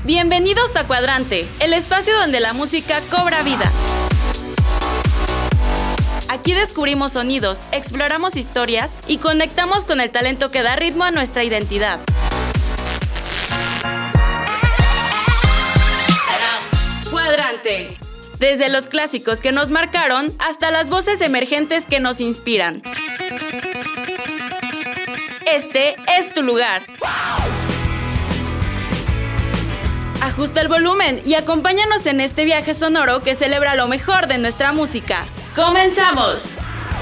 Bienvenidos a Cuadrante, el espacio donde la música cobra vida. Aquí descubrimos sonidos, exploramos historias y conectamos con el talento que da ritmo a nuestra identidad. Cuadrante. Desde los clásicos que nos marcaron hasta las voces emergentes que nos inspiran. Este es tu lugar. Ajusta el volumen y acompáñanos en este viaje sonoro que celebra lo mejor de nuestra música. ¡Comenzamos!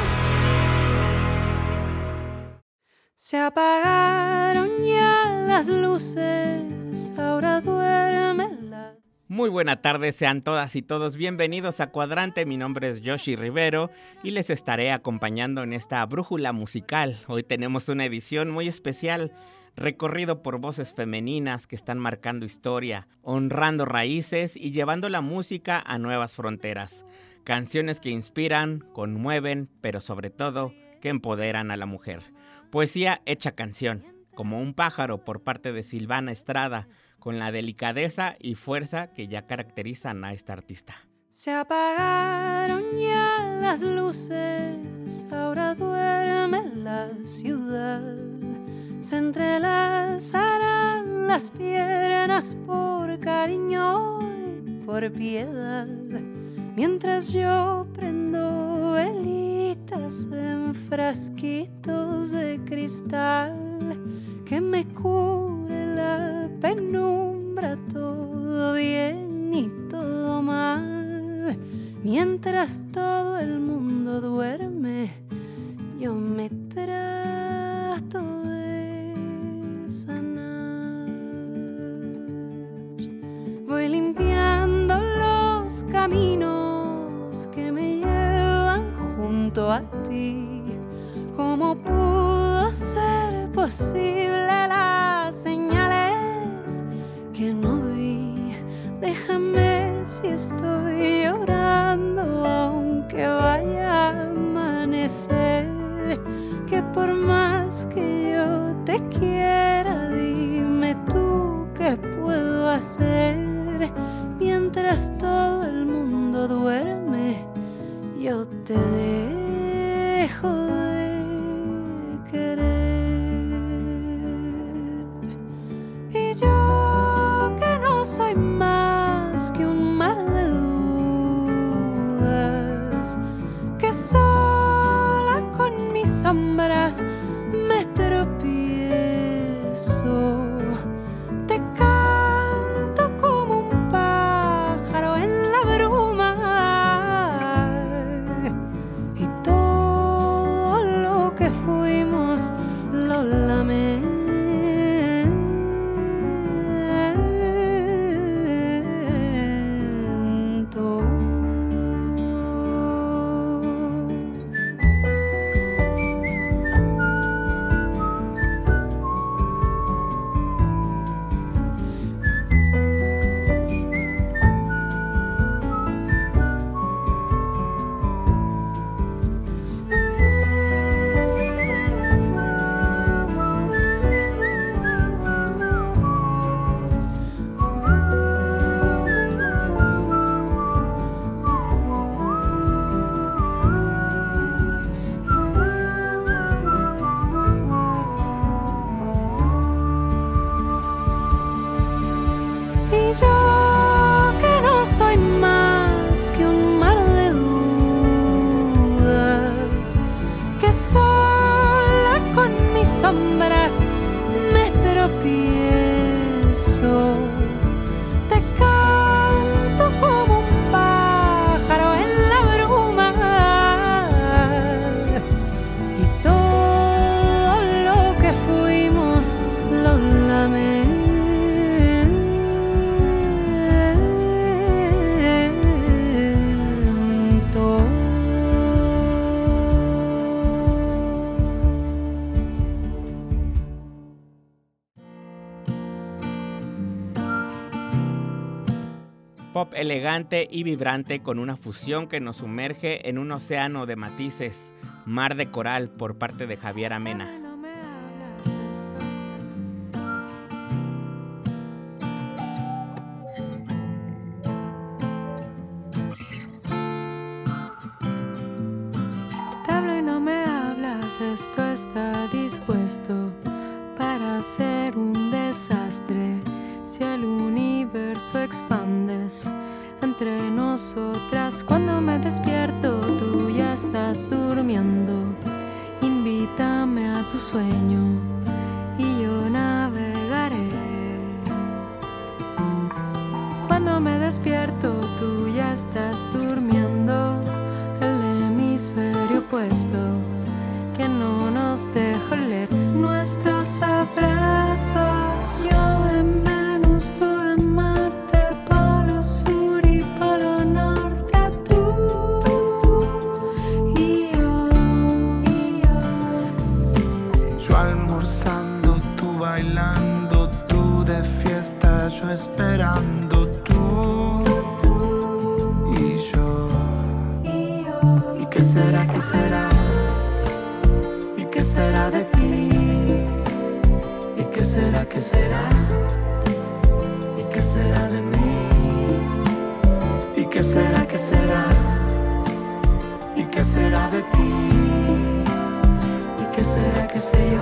Se apagaron ya las luces, ahora duérmela. Muy buena tarde, sean todas y todos bienvenidos a Cuadrante. Mi nombre es Yoshi Rivero y les estaré acompañando en esta brújula musical. Hoy tenemos una edición muy especial, recorrido por voces femeninas que están marcando historia, honrando raíces y llevando la música a nuevas fronteras. Canciones que inspiran, conmueven, pero sobre todo que empoderan a la mujer. Poesía hecha canción, como un pájaro por parte de Silvana Estrada, con la delicadeza y fuerza que ya caracterizan a esta artista. Se apagaron ya las luces, ahora duerme la ciudad. Se entrelazarán las piernas por cariño y por piedad, mientras yo prendo velitas en frasquitos de cristal que me cubre la penumbra, todo bien y todo mal. Mientras todo el mundo duerme, yo me trato de sanar. Voy limpiando los caminos que me llevan junto a ti. ¿Cómo pudo ser posible las señales que no vi? Déjame si estoy llorando, aunque vaya a amanecer. Que por más que yo te quiera, dime tú qué puedo hacer. Mientras todo el mundo duerme, yo te dejo de querer. Y yo que no soy más que un mar de dudas, que sola con mis sombras me tropiezo. Te canto como un pájaro en la bruma, y todo lo que fuimos lo lamento. Y yo que no soy más que un mar de dudas, que sola con mis sombras me tropiezo. Te canto como un pájaro en la bruma, y todo lo que fuimos lo lamento. Pop elegante y vibrante con una fusión que nos sumerge en un océano de matices. Mar de Coral por parte de Javier Amena. está dispuesto para hacer un desastre. Si el universo expandes entre nosotras, cuando me despierto tú ya estás durmiendo. Invítame a tu sueño y yo navegaré. Cuando me despierto tú ya estás durmiendo. El hemisferio opuesto que no nos deja oler nuestros abrazos. Yo en Venus, tú en Marte, polo sur y polo norte, tú y yo. Yo almorzando, tú bailando, tú de fiesta, yo esperando, tú y yo. ¿Y qué será, qué será? ¿Y qué será de ti? ¿Y qué será, qué será? ¿Y qué será de mí? ¿Y qué será, qué será? ¿Y qué será de ti? ¿Y qué será, qué sé yo?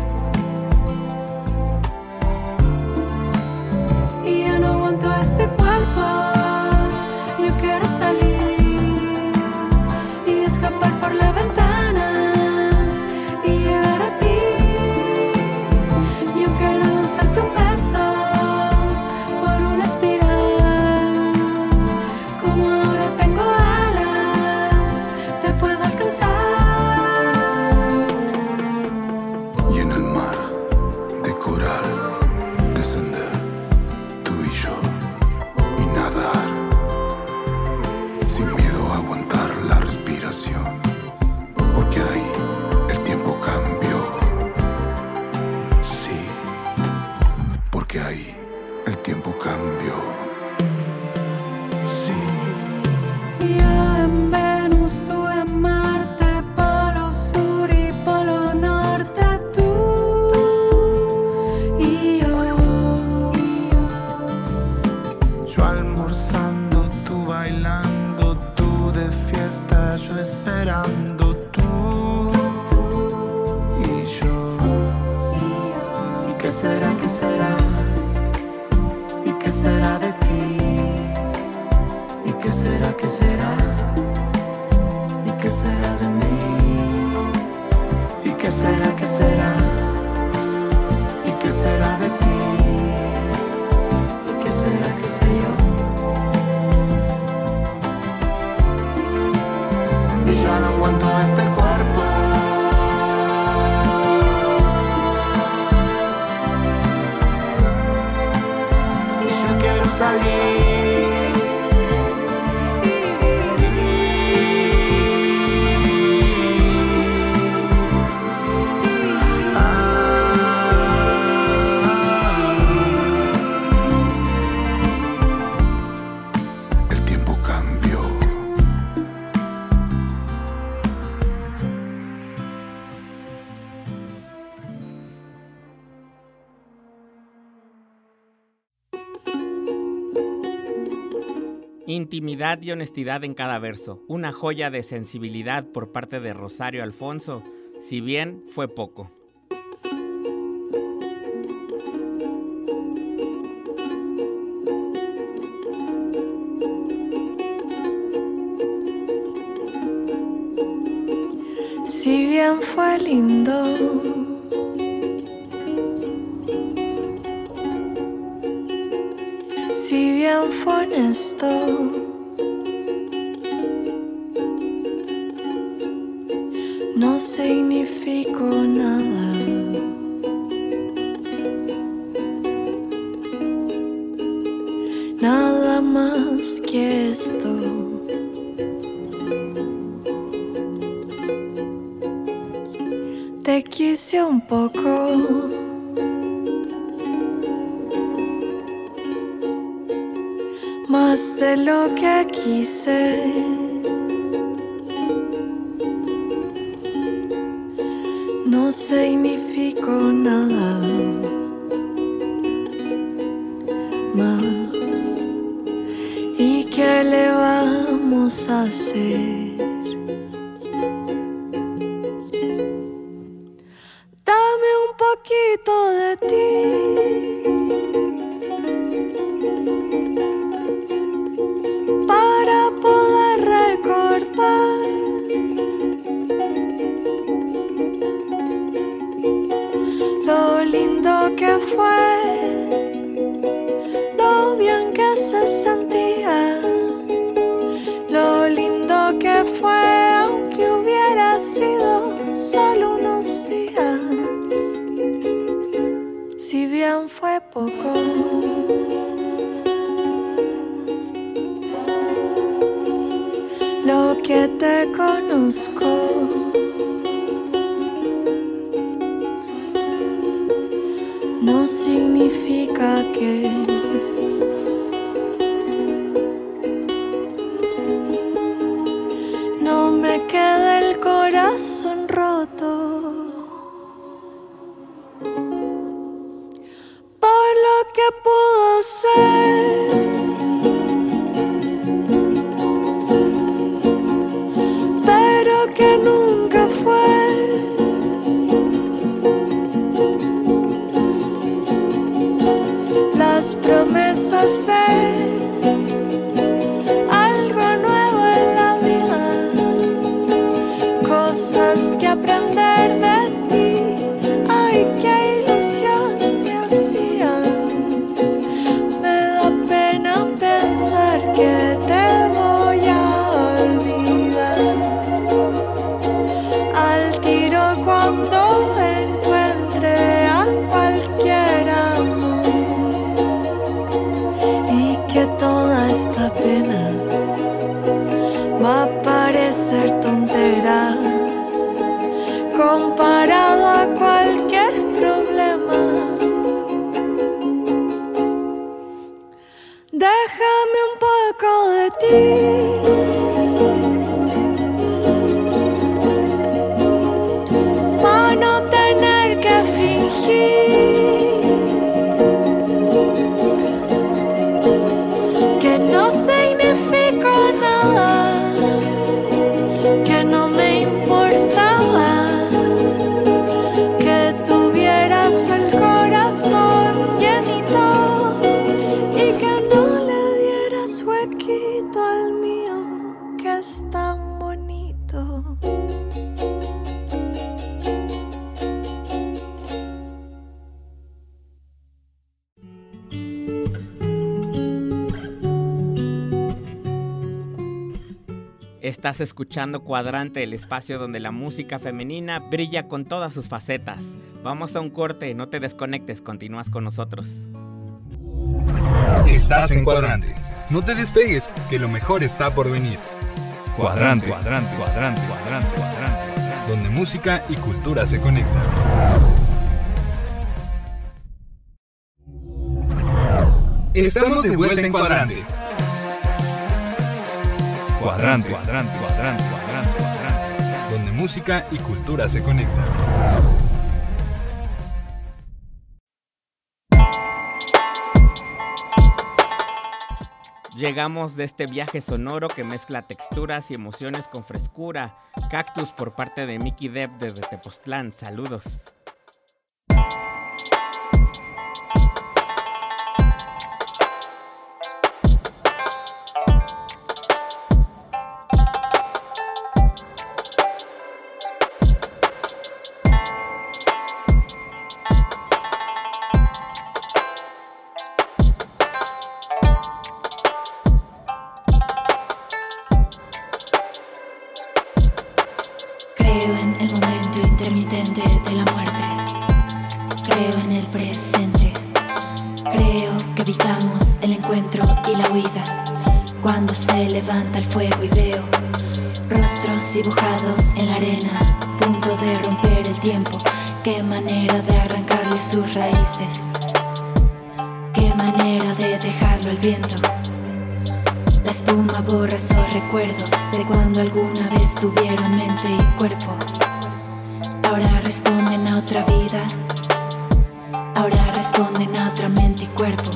Y yo no aguanto este cuerpo. Yo quiero salir y escapar por la ventana y llegar a ti. Yo quiero lanzarte un beso por una espiral. Como ahora tengo alas, te puedo alcanzar. Y en el mar de coral descender, tú y yo, y nadar sin miedo a aguantar la respiración, porque ahí el tiempo cambió. Sí, porque ahí el tiempo cambió. Sí. Yo en Venus, tú en Marte, polo sur y polo norte, tú y yo. Yo almorzando, tú bailando, tú de fiesta, yo esperando, tú y yo. ¿Y qué será, qué será? ¿Y qué será de ti? ¿Y qué será, qué será? ¿Y qué será de mí? ¿Y qué será, qué será? ¿Y qué será de ti? ¿Y qué será, qué sé yo? Y yo no aguanto este cuerpo. Y yo quiero salir. El tiempo cambió. Intimidad y honestidad en cada verso, una joya de sensibilidad por parte de Rosario Alfonso, si bien fue poco. Si bien fue lindo, si bien fue honesto, no significó nada. Nada más que esto. Te quise un poco, más de lo que quise. No significó nada más. ¿Y qué le vamos a hacer? se sentía, lo lindo que fue, aunque hubiera sido solo unos días, si bien fue poco. Lo que te conozco, no significa que no me quede el corazón roto por lo que pudo ser, pero que nunca fue. Las promesas de algo nuevo en la vida, cosas que aprender de ti, ay, qué ilusión me hacían. Me da pena pensar que te voy a olvidar al tiro cuando encuentre a cualquier amor, y que toda esta pena va a parecer tontera comparado a cualquier problema. Déjame un poco de ti, para no tener que fingir que no significo nada, que no me importaba que tuvieras el corazón llenito y que no le dieras huequito al mío, que es tan bonito. Estás escuchando Cuadrante, el espacio donde la música femenina brilla con todas sus facetas. Vamos a un corte, no te desconectes, continúas con nosotros. Estás en Cuadrante. No te despegues, que lo mejor está por venir. Cuadrante, cuadrante, cuadrante, cuadrante, cuadrante, donde música y cultura se conectan. Estamos de vuelta en Cuadrante. Cuadrante, cuadrante, cuadrante, cuadrante, cuadrante, donde música y cultura se conectan. Llegamos de este viaje sonoro que mezcla texturas y emociones con frescura. Cactus por parte de Mickey Depp desde Tepoztlán. Saludos. Dibujados en la arena, punto de romper el tiempo. Qué manera de arrancarle sus raíces, qué manera de dejarlo al viento. La espuma borra esos recuerdos de cuando alguna vez tuvieron mente y cuerpo. Ahora responden a otra vida, ahora responden a otra mente y cuerpo.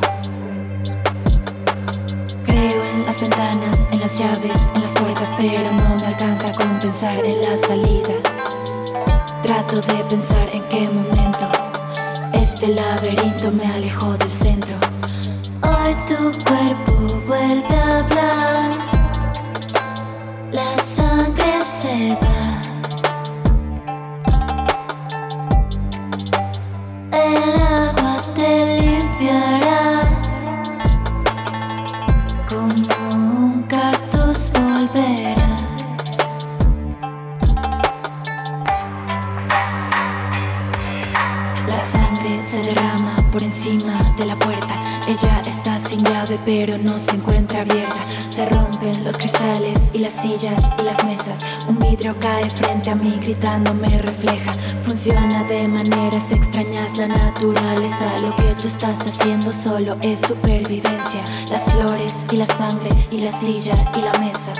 Creo en las ventanas, en las llaves, en las puertas, pero no me alcanza a compensar en la salida. Trato de pensar en qué momento este laberinto me alejó del centro. Hoy tu cuerpo vuelve a hablar, la sangre se va, el agua te limpiará. abre pero no se encuentra abierta. Se rompen los cristales y las sillas y las mesas. Un vidrio cae frente a mí gritando me refleja. Funciona de maneras extrañas la naturaleza. Lo que tú estás haciendo solo es supervivencia. Las flores y la sangre y la silla y la mesa.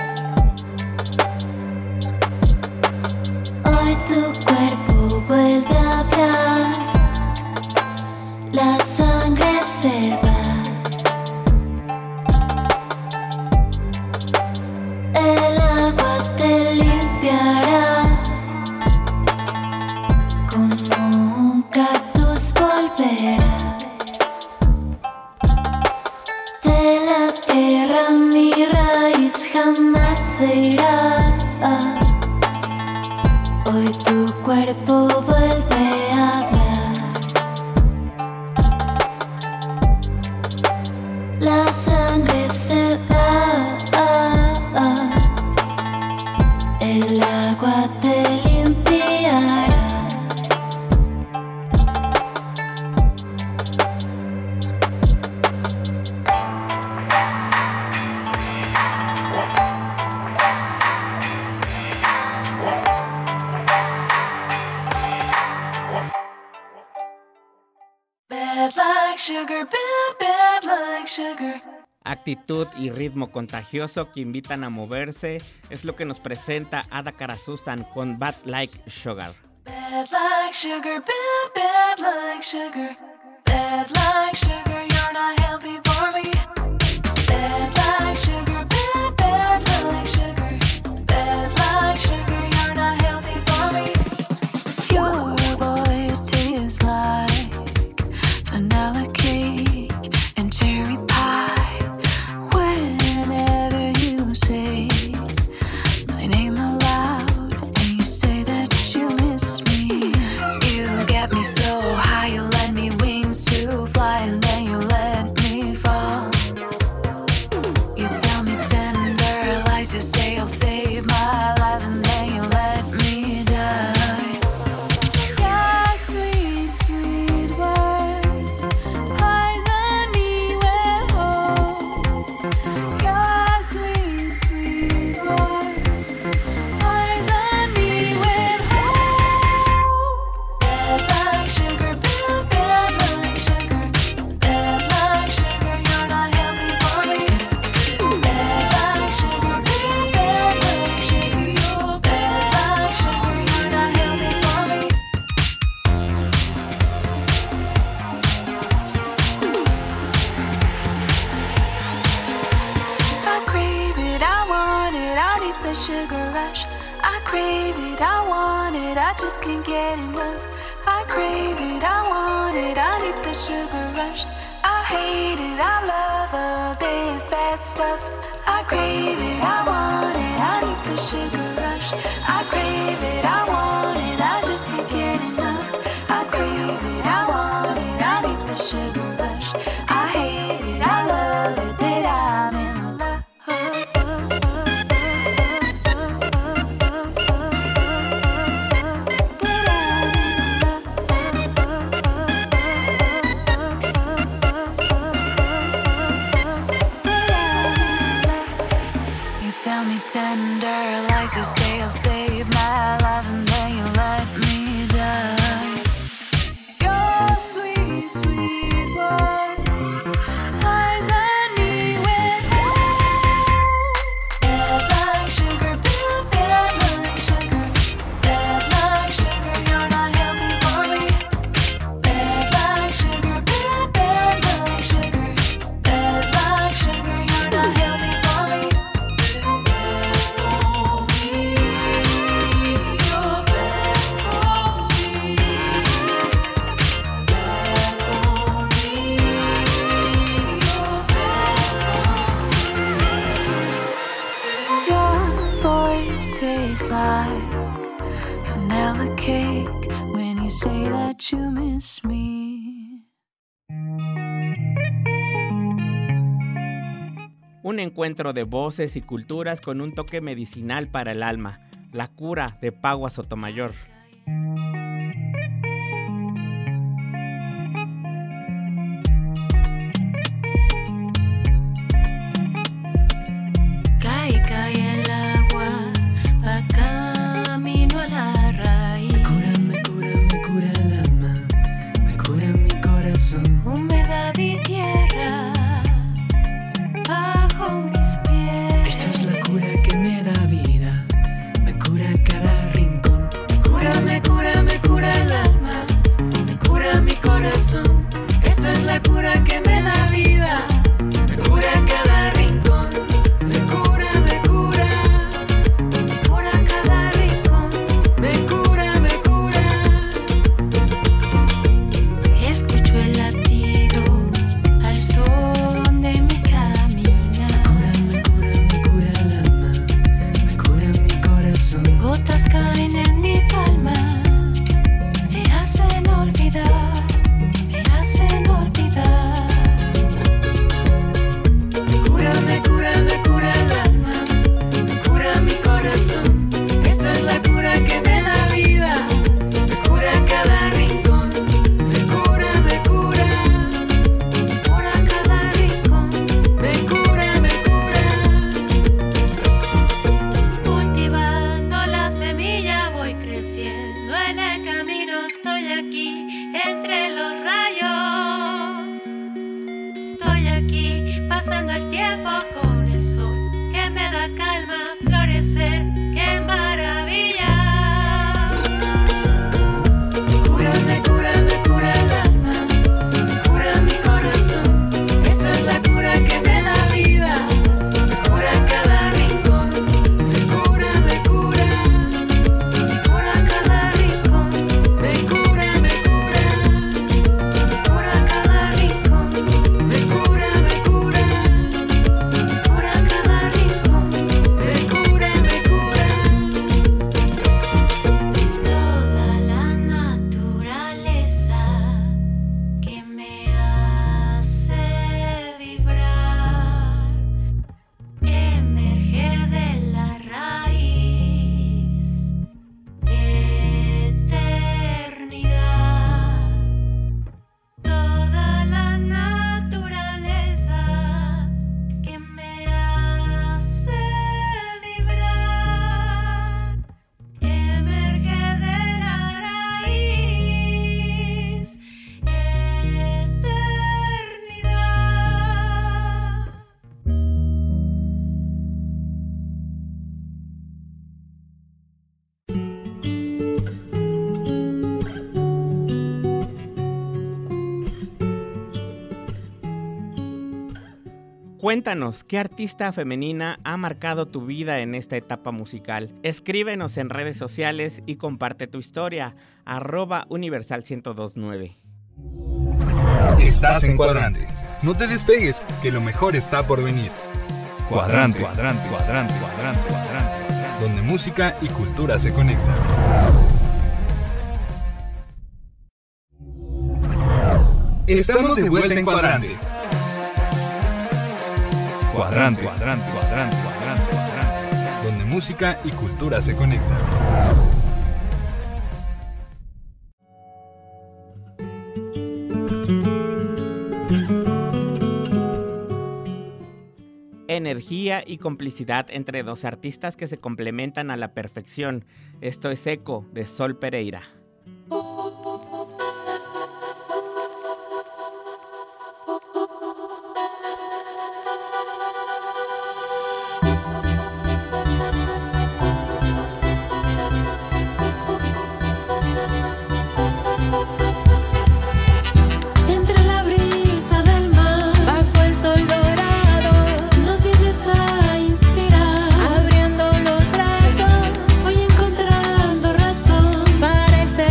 Hoy tu cuerpo vuelve a hablar. La sangre se va. El agua te limpiará. Como un cactus volverás. De la tierra mi raíz jamás se irá. Hoy tu cuerpo vuelve a hablar. La sangre se va. El agua te limpiará. Bad like sugar, bad, bad like sugar. Actitud y ritmo contagioso que invitan a moverse es lo que nos presenta Ada Karasusan con Bad Like Sugar. Bad like sugar, bad, bad like sugar. Bad like sugar, you're not healthy for me. Bad like sugar, bad, bad like sugar. Bad like sugar, you're not healthy for me. Your voice tastes like vanilla cake and cherry pie. Whenever you say my name aloud and you say that you miss me, you get me so high, you lend me wings to fly and then you let me fall. You tell me tender lies, you say I'll save my life and then you let me die. Yeah, sweet, sweet words, poison me with hope. Yeah, sweet, sweet words, poison me with hope. Bad like sugar, bad, bad like sugar. Bad like sugar, you're not healthy for me. Bad like sugar, bad, bad like sugar. You're bad like sugar, you're not healthy for me. I crave it, I want it, I need the sugar rush. I crave it, I want it, I just can't get enough. I crave it, I want it, I need the sugar rush. I hate it, I love all this bad stuff. I crave it, I want it, I need the sugar rush. I crave it, I want it, I just can't get enough. I crave it, I want it, I need the sugar rush. I hate it, I love it, that I'm in love. You tell me tender lies, you say I'll save my life and then you let me die. Your sweet, sweet words poison me with hope. Bad like sugar, bad, bad like sugar. Bad like sugar, you're not healthy for me. Bad like sugar, bad, bad like sugar. Bad like sugar, you're not healthy for me. Your voice tastes like vanilla cake when you say that you miss me. Un encuentro de voces y culturas con un toque medicinal para el alma. La cura de Pagua Sotomayor. la cura que me da vida. Me cura cada rincón. Me cura, me cura. Me cura cada rincón. Me cura, me cura. Escucho el latido al son de mi caminar. Me cura el alma. Me cura mi corazón. Gotas caen en mi palma. Me hacen olvidar. Me hacen olvidar. Me cura el alma. Me cura mi corazón. Esto es la cura que me da vida. Me cura cada rincón. Me cura, me cura. Me cura cada rincón. Me cura, me cura. Cultivando la semilla voy creciendo. En el camino estoy aquí entre los rayos. Estoy aquí pasando el tiempo con el sol que me da calma, florecer, qué maravilla. Me cura el alma, me cura mi corazón. Esto es la cura que me da vida. Me cura cada rincón. Me cura, me cura. Me cura cada rincón. Me cura, me cura. Me cura cada rincón. Me cura, me cura. Me cura cada rincón. Me cura, me cura. Toda la naturaleza que me hace vibrar emerge de la raíz. Eternidad. Toda la naturaleza que me hace vibrar emerge de la raíz. Eternidad. Cuéntanos, ¿qué artista femenina ha marcado tu vida en esta etapa musical? Escríbenos en redes sociales y comparte tu historia. @universal1029. Estás en Cuadrante. No te despegues, que lo mejor está por venir. Cuadrante, cuadrante, cuadrante, cuadrante, cuadrante, donde música y cultura se conectan. Estamos de vuelta en Cuadrante. Cuadrante, cuadrante, cuadrante, cuadrante, cuadrante, donde música y cultura se conectan. Energía y complicidad entre dos artistas que se complementan a la perfección. Esto es Eco, de Sol Pereira. Entre la brisa del mar, bajo el sol dorado, nos vienes a inspirar, abriendo los brazos, voy encontrando razón para el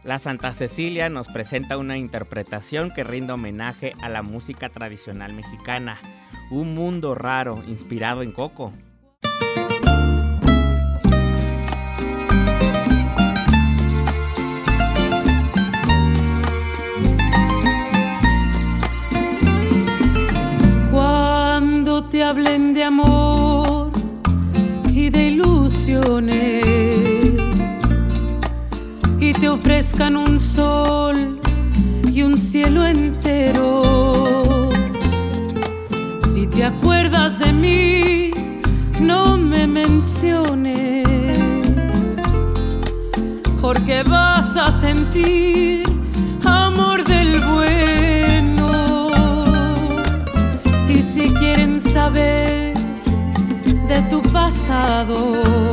La Santa Cecilia nos presenta una interpretación que rinde homenaje a la música tradicional mexicana, Un Mundo Raro, inspirado en Coco. Cuando te hablen de amor y de ilusiones y te ofrezcan un sol y un cielo entero, si te acuerdas de mí, no me menciones, porque vas a sentir amor del bueno. Y si quieren saber de tu pasado,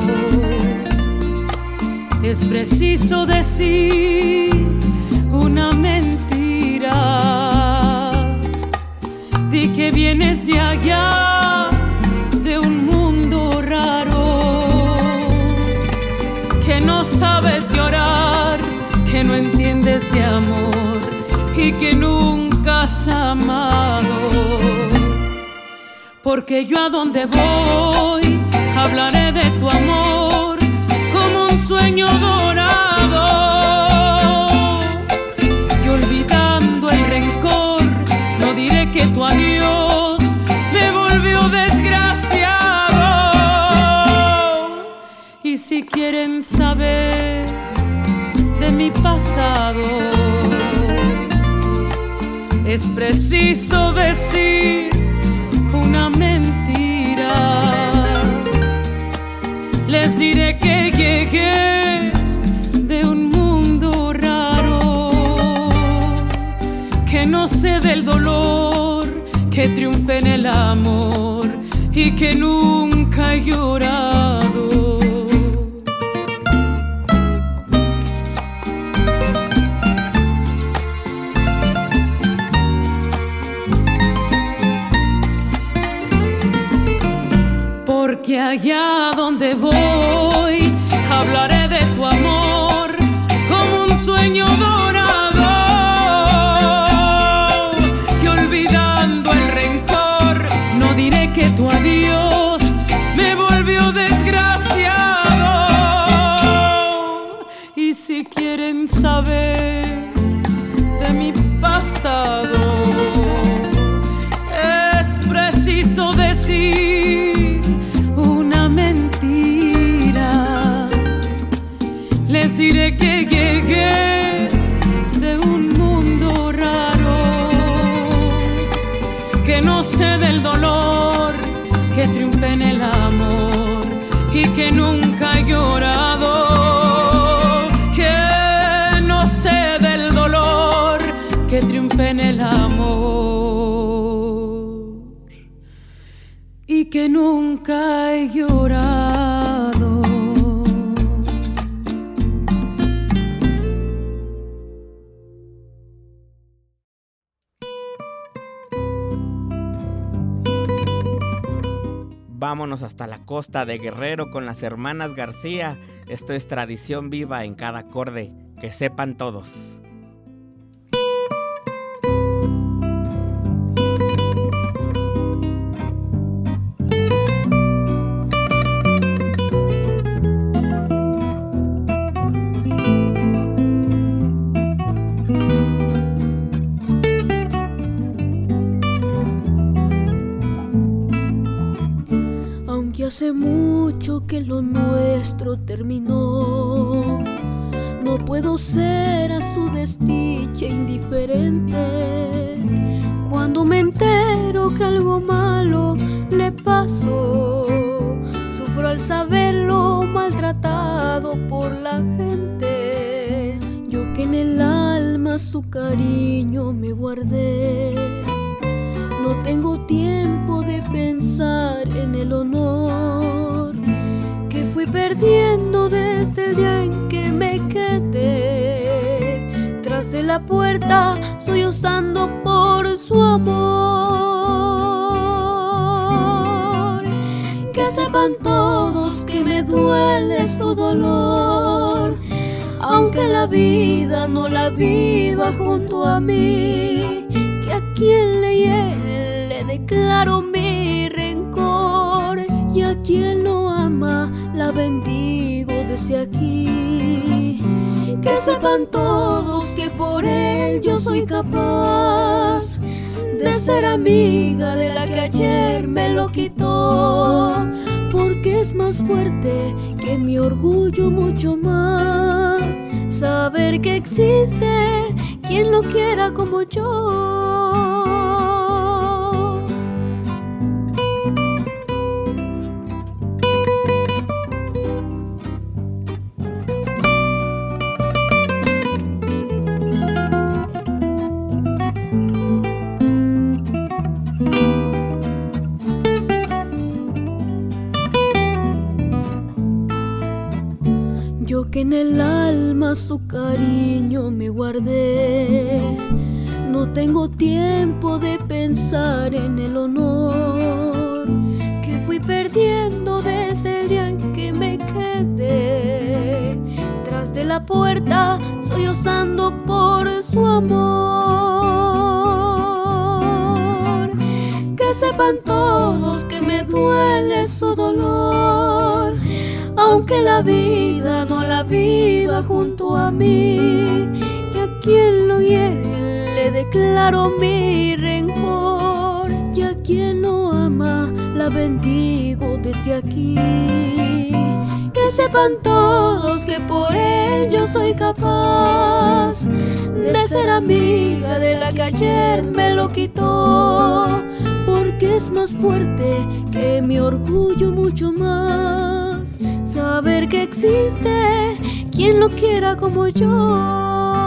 es preciso decir una mentira. Di que vienes de allá, de un mundo raro, que no sabes llorar, que no entiendes de amor y que nunca has amado. Porque yo a donde voy hablaré de tu amor como un sueño dorado. Y olvidando el rencor, no diré que tu adiós me volvió desgraciado. Y si quieren saber de mi pasado, es preciso decir una mentira. Les diré que llegué de un mundo raro, que no sé del dolor, que triunfe en el amor y que nunca he llorado. Porque allá donde voy hablaré de tu amor como un sueño dorado. Y olvidando el rencor, no diré que tu adiós me volvió desgraciado. Y si quieren saber de mi pasado, es preciso decir una mentira. Les diré que llegué de un mundo raro, que no sé del dolor, que triunfe en el amor y que nunca he llorado. Que no sé del dolor, que triunfe en el amor y que nunca he llorado. Vámonos hasta la costa de Guerrero con las hermanas García. Esto es tradición viva en cada acorde. Que sepan todos. Hace mucho que lo nuestro terminó, no puedo ser a su desdicha indiferente. Cuando me entero que algo malo le pasó, sufro al saberlo maltratado por la gente. Yo que en el alma su cariño me guardé, no tengo tiempo de pensar en el honor que fui perdiendo desde el día en que me quedé tras de la puerta, sollozando por su amor. Que sepan todos que me duele su dolor, aunque la vida no la viva junto a mí, que a quien le hiere le declaro mi rencor, y a quien lo ama la bendigo desde aquí. Que sepan todos que por él yo soy capaz de ser amiga de la que ayer me lo quitó, porque es más fuerte que mi orgullo mucho más saber que existe quien lo quiera como yo. Yo que en el alma su cariño me guardé, no tengo tiempo de pensar en el honor que fui perdiendo desde el día en que me quedé tras de la puerta, sollozando por su amor. Que sepan todos que me duele su dolor, aunque la vida no la viva junto a mí, y a quien lo hiere le declaro mi rencor, y a quien lo ama la bendigo desde aquí. Que sepan todos que por él yo soy capaz de ser amiga de la que ayer me lo quitó, porque es más fuerte que mi orgullo mucho más saber que existe quien lo quiera como yo.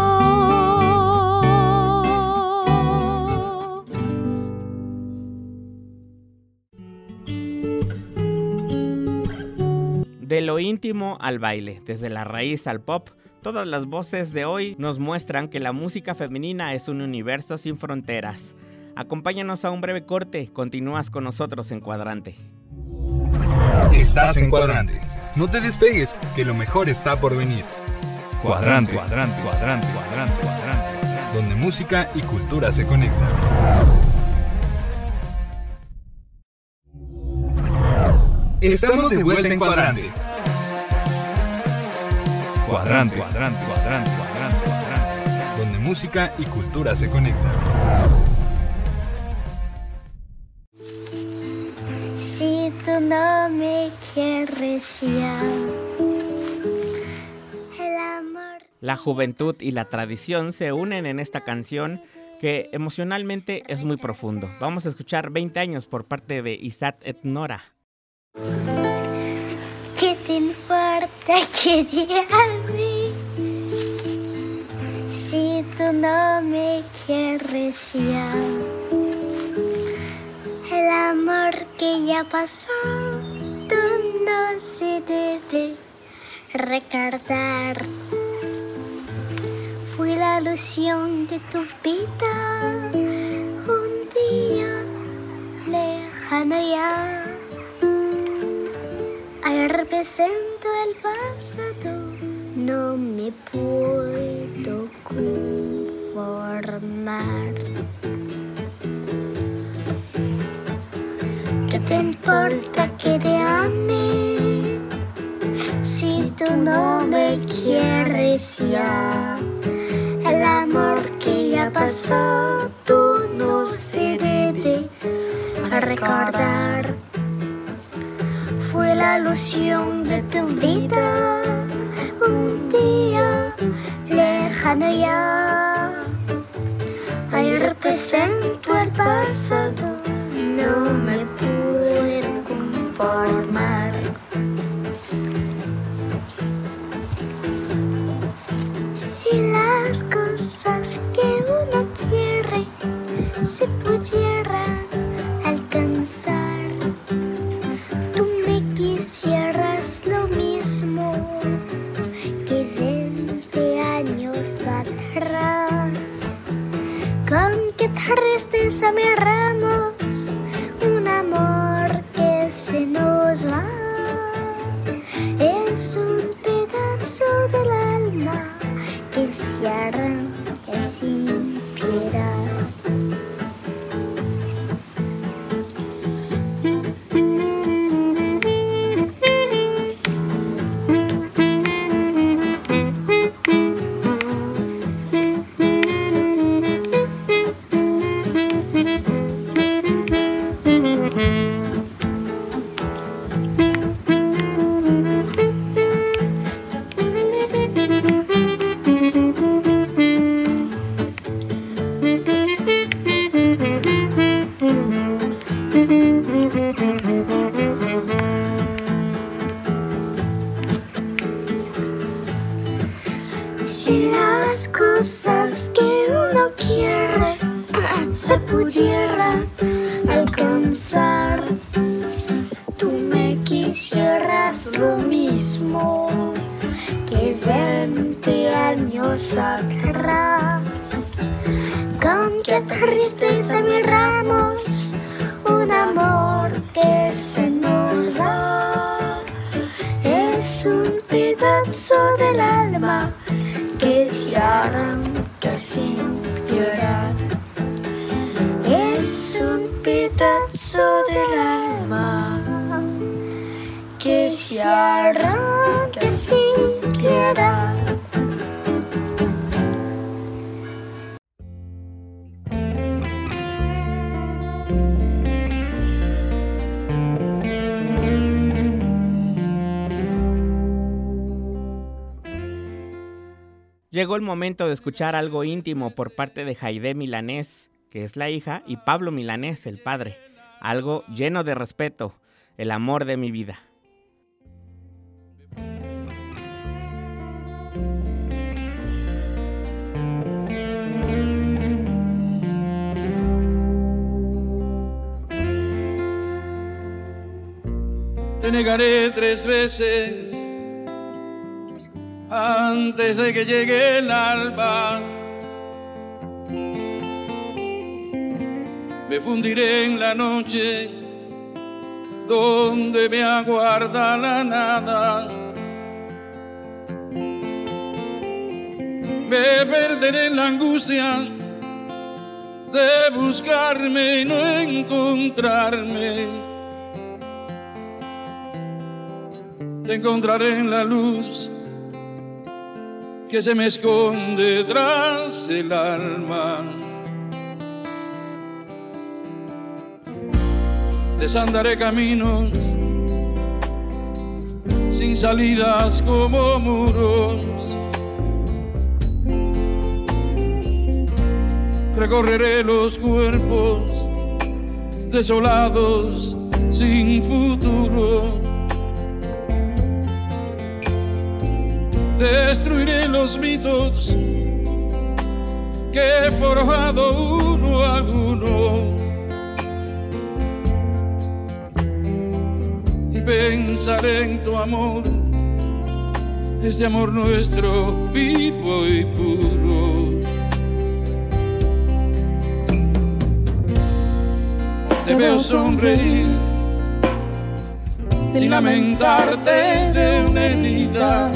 De lo íntimo al baile, desde la raíz al pop, todas las voces de hoy nos muestran que la música femenina es un universo sin fronteras. Acompáñanos a un breve corte, continúas con nosotros en Cuadrante. Estás en Cuadrante. No te despegues, que lo mejor está por venir. Cuadrante, cuadrante, cuadrante, cuadrante, cuadrante, donde música y cultura se conectan. Estamos de vuelta en Cuadrante. Cuadrante, cuadrante, cuadrante, cuadrante, cuadrante, donde música y cultura se conectan. Si tú no me quieres ya, el amor. La juventud y la tradición se unen en esta canción que emocionalmente es muy profundo. Vamos a escuchar 20 años por parte de Isat et Nora. ¿Qué te importa que diga a mí? Si tú no me quieres ya, el amor que ya pasó, tú no se debe recordar. Fui la ilusión de tu vida, un día lejano ya. Ahí represento el pasado, no me puedo conformar. ¿Qué te importa que te ame? Si tú no me quieres ya, el amor que ya pasó, tú no se debe recordar. Fue la ilusión de tu vida, un día lejano ya. Ahí represento el pasado, no me puedo conformar. Si las cosas que uno quiere se pudieran alcanzar, tú me quisieras lo mismo que 20 años atrás. Con qué tristeza miramos un amor que se nos va. Es un pedazo del alma que se arranca sin piedad. Si las cosas que uno quiere se pudieran alcanzar, tú me quisieras lo mismo que 20 años atrás. Con qué tristeza miramos un amor que se nos va. Es un pedazo del alma que se arranca sin piedad. Es un pedazo del alma que se arranca sin piedad. Llegó el momento de escuchar algo íntimo por parte de Haydé Milanés, que es la hija, y Pablo Milanés, el padre. Algo lleno de respeto, el amor de mi vida. Te negaré 3 veces antes de que llegue el alba. Me fundiré en la noche donde me aguarda la nada. Me perderé en la angustia de buscarme y no encontrarme. Te encontraré en la luz que se me esconde tras el alma. Desandaré caminos sin salidas como muros. Recorreré los cuerpos desolados sin futuro. Destruiré los mitos que he forjado uno a uno. Y pensaré en tu amor, este amor nuestro vivo y puro. Te veo sonreír sin lamentarte de una herida.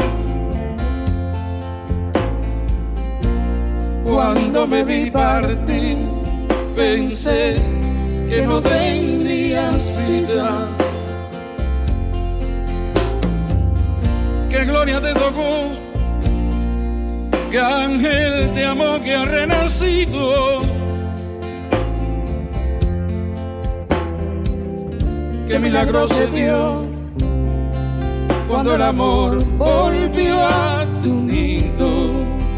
Cuando me vi partir, pensé que no tendrías vida. Qué gloria te tocó, qué ángel te amó que ha renacido. Qué milagro se dio cuando el amor volvió a tu nido.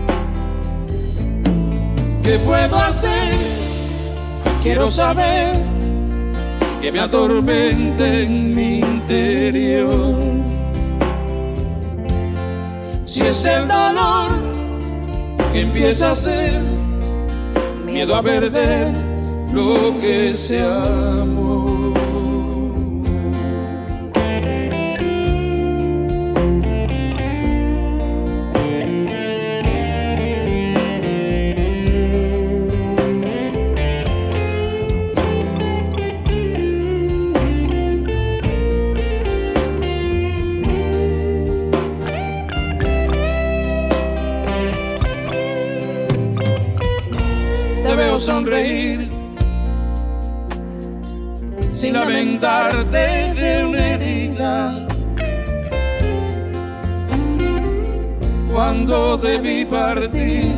¿Qué puedo hacer? Quiero saber que me atormente en mi interior. Si es el dolor que empieza a ser miedo a perder lo que se amó. te veo sonreír sin lamentarte de una herida. Cuando te vi partir,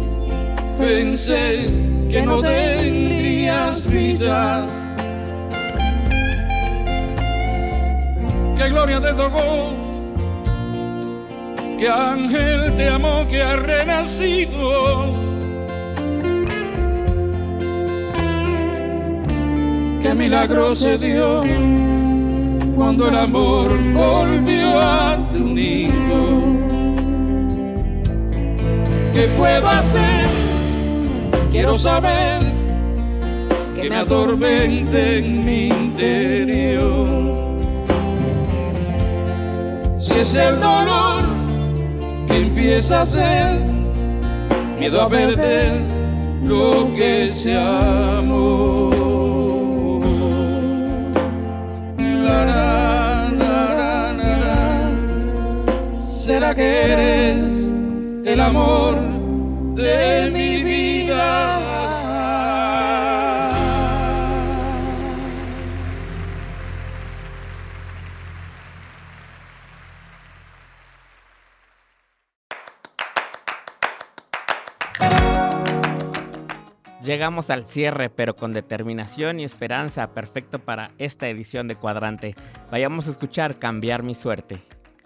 pensé que no tendrías vida. Qué gloria te tocó, qué ángel te amó, que ha renacido. Qué milagro se dio cuando el amor volvió a tu nido. ¿Qué puedo hacer? Quiero saber que me atormente en mi interior. Si es el dolor que empieza a ser miedo a perder lo que se amó. ¿Será que eres el amor de mi vida? Llegamos al cierre, pero con determinación y esperanza, perfecto para esta edición de Cuadrante. Vayamos a escuchar Cambiar mi suerte.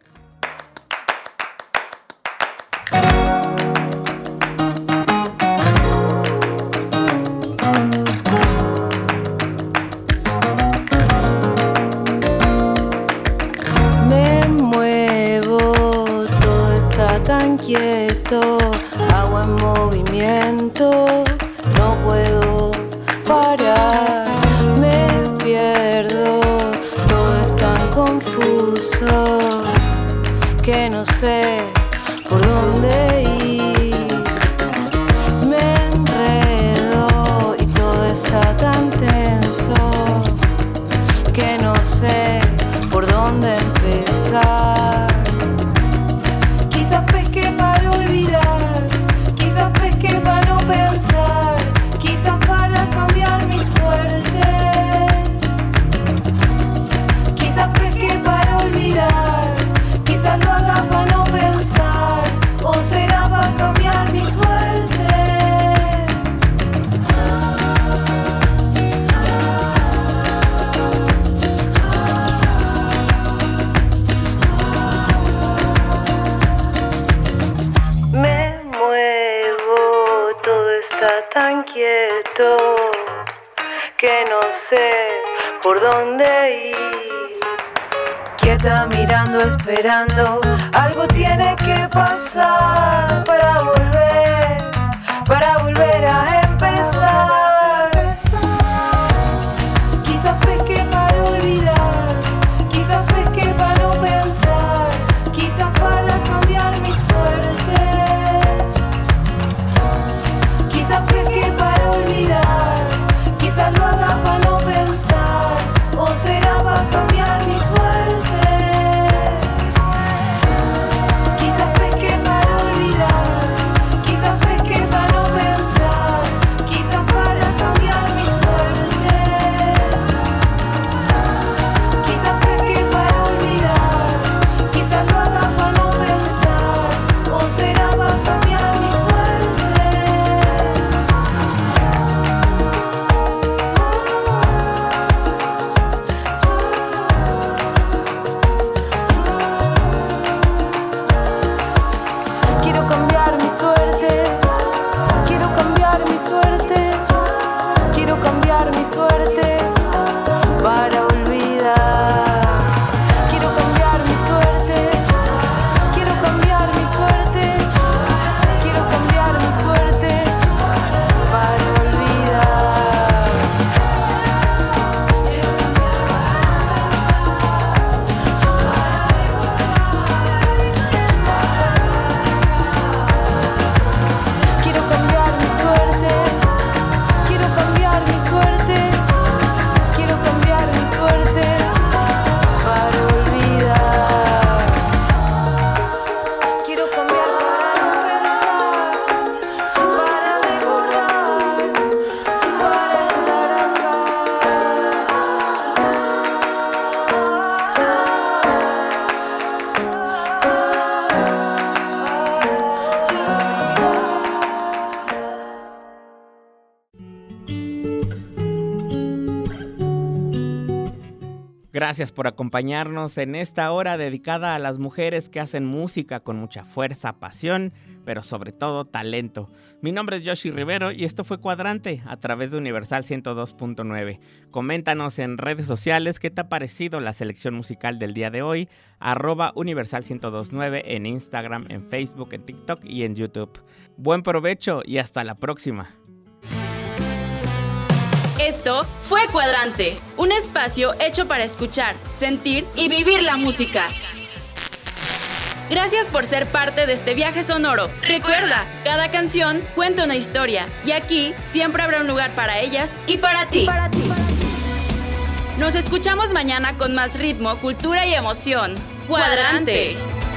Me muevo, todo está tan quieto, agua en movimiento. No puedo parar, me pierdo, todo es tan confuso que no sé por dónde ir. Me enredo y todo está tan tenso que no sé por dónde empezar. Quizás pesque para olvidar, quizás pesque para no pensar, quizás para cambiar mi suerte. Quizás pesque para olvidar, quizás lo haga para no pensar, o será para cambiar mi suerte. Me muevo, todo está tan quieto que no sé por dónde ir. Quieta mirando, esperando, algo tiene que pasar para volver a empezar. Quizás pesque para olvidar, quizás pesque para no pensar, quizás para cambiar mi suerte. Quizás pesque para olvidar, quizás lo haga para no pensar, o será para cambiar mi suerte. Quizás pesque para olvidar, Gracias por acompañarnos en esta hora dedicada a las mujeres que hacen música con mucha fuerza, pasión, pero sobre todo talento. Mi nombre es Yoshi Rivero y esto fue Cuadrante a través de Universal 102.9. Coméntanos en redes sociales qué te ha parecido la selección musical del día de hoy, @Universal 102.9 en Instagram, en Facebook, en TikTok y en YouTube. Buen provecho y hasta la próxima. Esto fue Cuadrante, un espacio hecho para escuchar, sentir y vivir la música. Gracias por ser parte de este viaje sonoro. Recuerda, cada canción cuenta una historia y aquí siempre habrá un lugar para ellas y para ti. Nos escuchamos mañana con más ritmo, cultura y emoción. Cuadrante.